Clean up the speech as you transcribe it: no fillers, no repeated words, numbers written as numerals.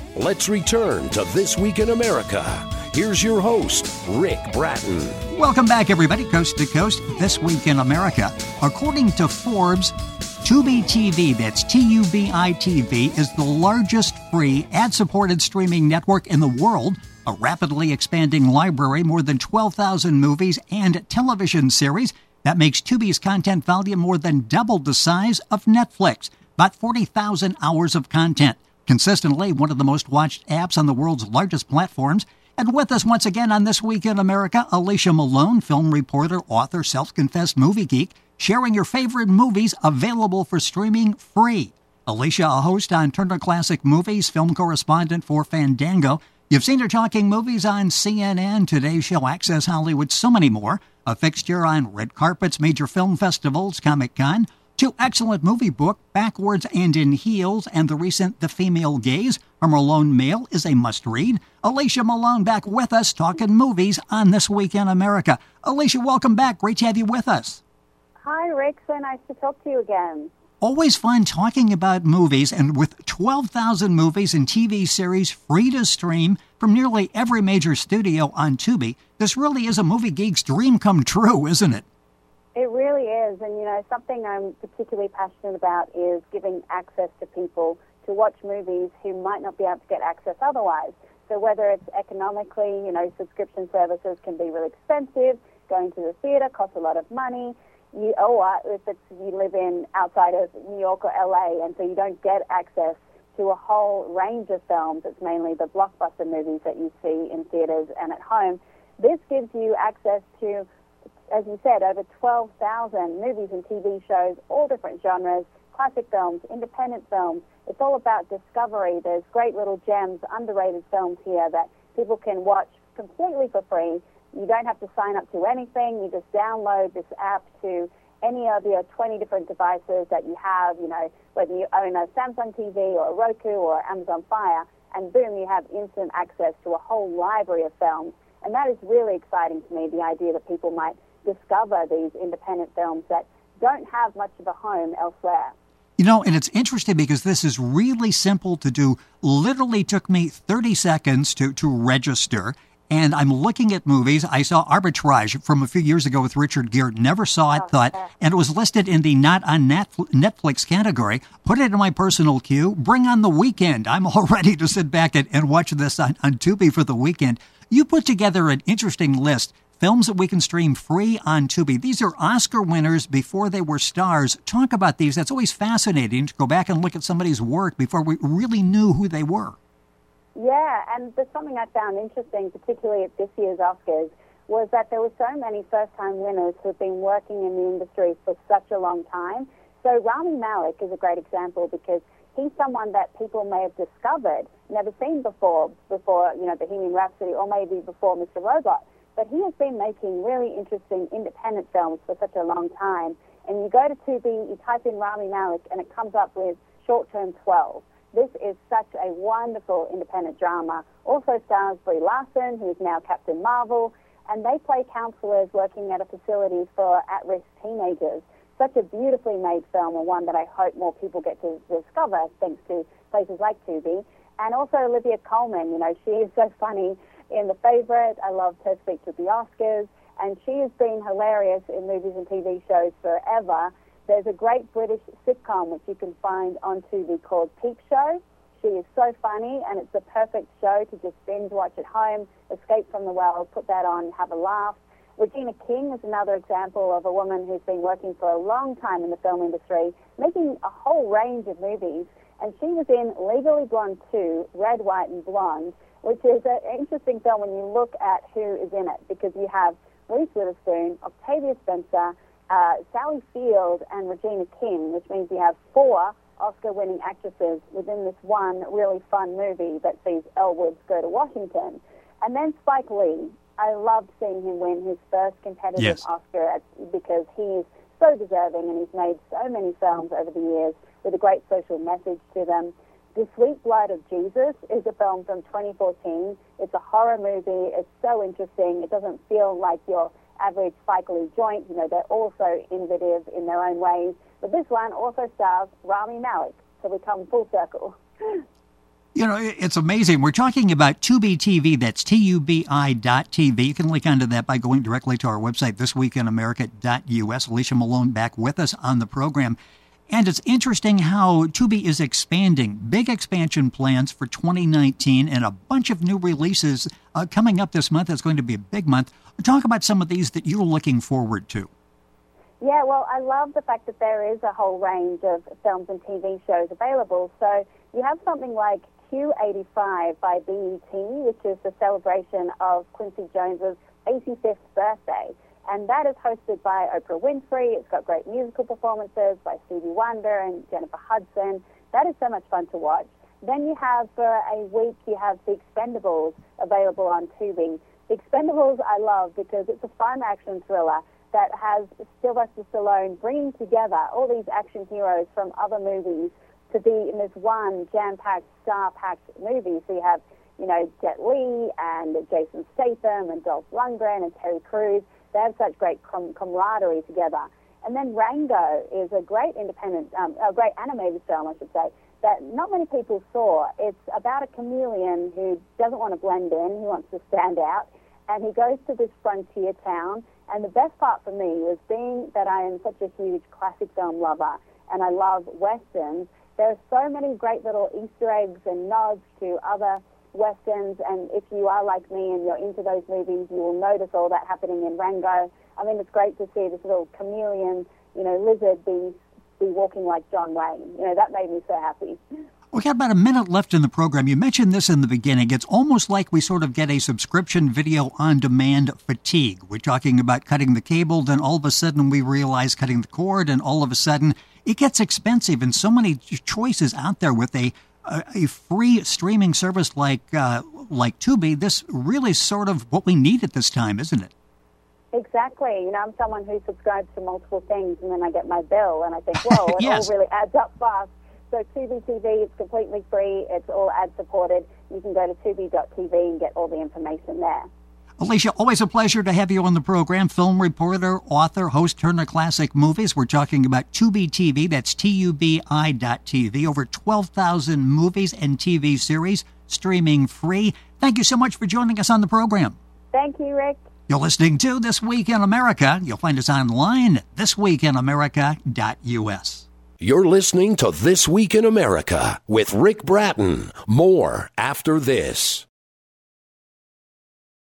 Let's return to This Week in America. Here's your host, Rick Bratton. Welcome back, everybody, coast to coast. This Week in America. According to Forbes, Tubi TV, that's Tubi TV, is the largest free ad-supported streaming network in the world. A rapidly expanding library, more than 12,000 movies and television series. That makes Tubi's content volume more than double the size of Netflix. About 40,000 hours of content. Consistently one of the most watched apps on the world's largest platforms. And with us once again on This Week in America, Alicia Malone, film reporter, author, self-confessed movie geek, sharing your favorite movies available for streaming free. Alicia, a host on Turner Classic Movies, film correspondent for Fandango. You've seen her talking movies on CNN, Today's Show, Access Hollywood, so many more. A fixture on red carpets, major film festivals, Comic-Con. Two excellent movie books, Backwards and in Heels, and the recent The Female Gaze. Her Malone Mail is a must-read. Alicia Malone back with us talking movies on This Week in America. Alicia, welcome back. Great to have you with us. Hi, Rick. So nice to talk to you again. Always fun talking about movies, and with 12,000 movies and TV series free to stream from nearly every major studio on Tubi, this really is a movie geek's dream come true, isn't it? It really is. And, something I'm particularly passionate about is giving access to people to watch movies who might not be able to get access otherwise. So whether it's economically, subscription services can be really expensive, going to the theater costs a lot of money. If you live in outside of New York or LA, and so you don't get access to a whole range of films. It's mainly the blockbuster movies that you see in theaters and at home. This gives you access to, as you said, over 12,000 movies and TV shows, all different genres, classic films, independent films. It's all about discovery. There's great little gems, underrated films here that people can watch completely for free. You don't have to sign up to anything. You just download this app to any of your 20 different devices that you have, whether you own a Samsung TV or a Roku or Amazon Fire, and boom, you have instant access to a whole library of films. And that is really exciting to me, the idea that people might discover these independent films that don't have much of a home elsewhere. And it's interesting because this is really simple to do. Literally took me 30 seconds to register. And I'm looking at movies. I saw Arbitrage from a few years ago with Richard Gere. Never saw it, and it was listed in the not on Netflix category. Put it in my personal queue. Bring on the weekend. I'm all ready to sit back and watch this on Tubi for the weekend. You put together an interesting list. Films that we can stream free on Tubi. These are Oscar winners before they were stars. Talk about these. That's always fascinating to go back and look at somebody's work before we really knew who they were. Yeah, and there's something I found interesting, particularly at this year's Oscars, was that there were so many first-time winners who've been working in the industry for such a long time. So Rami Malek is a great example because he's someone that people may have discovered, never seen before, Bohemian Rhapsody, or maybe before Mr. Robot. But he has been making really interesting independent films for such a long time. And you go to Tubi, you type in Rami Malek, and it comes up with Short Term 12. This is such a wonderful independent drama. Also stars Brie Larson, who is now Captain Marvel, and they play counselors working at a facility for at-risk teenagers. Such a beautifully made film, and one that I hope more people get to discover thanks to places like Tubi. And also Olivia Colman, she is so funny in The Favourite. I loved her speech at the Oscars, and she has been hilarious in movies and TV shows forever. There's a great British sitcom which you can find on Tubi called Peep Show. She is so funny, and it's the perfect show to just binge watch at home, escape from the world, put that on, have a laugh. Regina King is another example of a woman who's been working for a long time in the film industry, making a whole range of movies. And she was in Legally Blonde 2, Red, White, and Blonde, which is an interesting film when you look at who is in it, because you have Reese Witherspoon, Octavia Spencer, Sally Field, and Regina King, which means you have 4 Oscar-winning actresses within this one really fun movie that sees Elle Woods go to Washington. And then Spike Lee. I loved seeing him win his first competitive Oscar because he's so deserving, and he's made so many films over the years with a great social message to them. The Sweet Blood of Jesus is a film from 2014. It's a horror movie. It's so interesting. It doesn't feel like your average Spike Lee joint. They're also innovative in their own ways. But this one also stars Rami Malek, so we come full circle. You know, it's amazing. We're talking about Tubi TV. That's TUBI.TV. You can link onto that by going directly to our website, thisweekinamerica.us. Alicia Malone back with us on the program. And it's interesting how Tubi is expanding. Big expansion plans for 2019 and a bunch of new releases coming up this month. It's going to be a big month. Talk about some of these that you're looking forward to. Yeah, well, I love the fact that there is a whole range of films and TV shows available. So you have something like Q85 by BET, which is the celebration of Quincy Jones's 85th birthday. And that is hosted by Oprah Winfrey. It's got great musical performances by Stevie Wonder and Jennifer Hudson. That is so much fun to watch. Then you have, for a week, you have The Expendables available on Tubi. The Expendables I love because it's a fun action thriller that has Sylvester Stallone bringing together all these action heroes from other movies to be in this one jam-packed, star-packed movie. So you have, you know, Jet Li and Jason Statham and Dolph Lundgren and Terry Crews. They have such great camaraderie together. And then Rango is a great a great animated film, I should say, that not many people saw. It's about a chameleon who doesn't want to blend in, he wants to stand out, and he goes to this frontier town. And the best part for me was being that I am such a huge classic film lover, and I love Westerns. There are so many great little Easter eggs and nods to other Westerns, and if you are like me and you're into those movies, you will notice all that happening in Rango. I mean, it's great to see this little chameleon, you know, lizard be walking like John Wayne. You know, that made me so happy. We got about a minute left in the program. You mentioned this in the beginning. It's almost like we sort of get a subscription video on demand fatigue. We're talking about cutting the cable, then all of a sudden we realize cutting the cord, and all of a sudden it gets expensive. And so many choices out there with a free streaming service like Tubi. This really is sort of what we need at this time, isn't it? Exactly. You know, I'm someone who subscribes to multiple things, and then I get my bill, and I think, whoa, yes. It all really adds up fast. So Tubi TV, it's completely free. It's all ad-supported. You can go to tubi.tv and get all the information there. Alicia, always a pleasure to have you on the program. Film reporter, author, host, Turner Classic Movies. We're talking about Tubi TV. That's TUBI.TV. Over 12,000 movies and TV series streaming free. Thank you so much for joining us on the program. Thank you, Rick. You're listening to This Week in America. You'll find us online at thisweekinamerica.us. You're listening to This Week in America with Rick Bratton. More after this.